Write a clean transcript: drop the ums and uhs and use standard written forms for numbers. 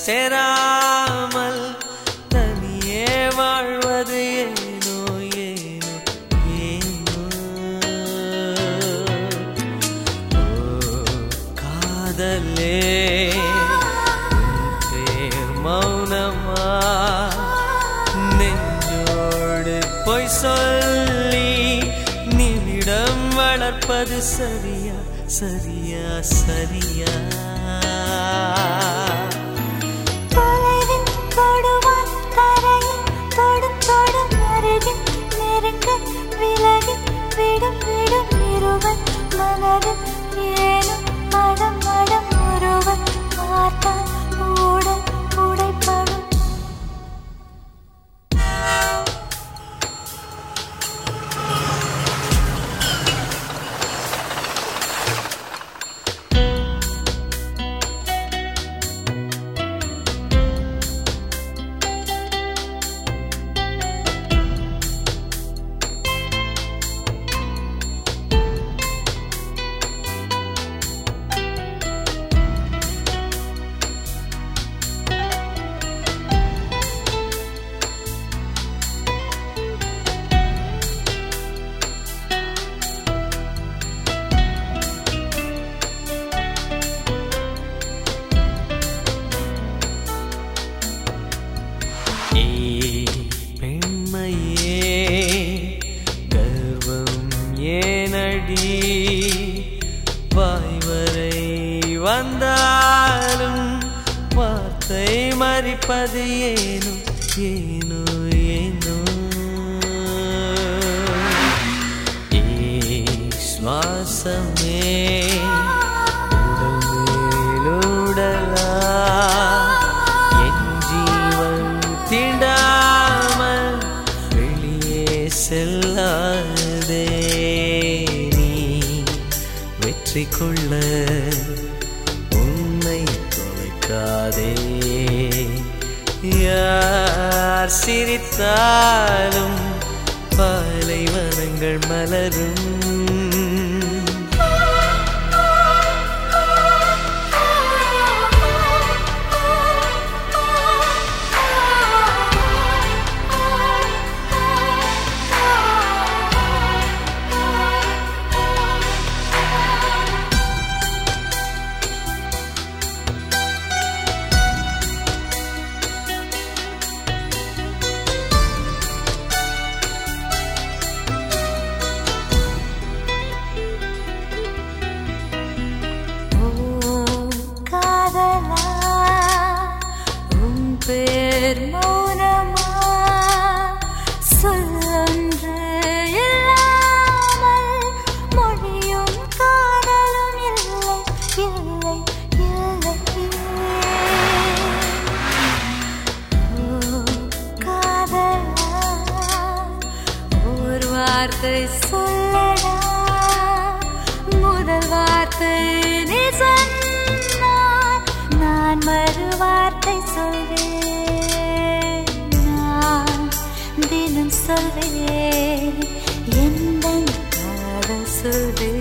சேராமல் தனியே வாழ்வது ஏனோ ஏனோ ஏனோ. காதலே பேர் மௌனமா நெஞ்சோடு பொய் சொல்லி நிமிடம் வளர்ப்பது சரியா சரியா சரியா. தொலைவில் தொடுவான் கரையில் தொடும் தொடும் அருகில் நெருங்க விலகி விடும் விடும் இருவன் மனதில் ஏனும் மடம் மடம் ஒருவன் பார்த்தால் ஊடல் உடைப்படும். பெண்மையே கர்வம் ஏனடி வாய்வரை வந்தாலும் வார்த்தை மறிப்பது ஏனோ ஏனோ ஏனோ. சுவாசமே உடலா தீண்டாமல் வெளியே செல்லாதே நீ வெற்றி கொள்ள உன்னை தொலைக்காதே. யார் சிரித்தாலும் பாலைவனங்கள் மலரும். பேர் மௌனமா சொல்லொன்று இல்லாமல் மொழியும் காதலும் இல்லை இல்லை இல்லை. காதலா ஒரு வார்த்தை சொல்லடா முதல் வார்த்தை நீ சொன்னால் நான் மறு வார்த்தை சொல்வேன். தினம் சொல்வேன் எந்த காதல் சொல்வேன்.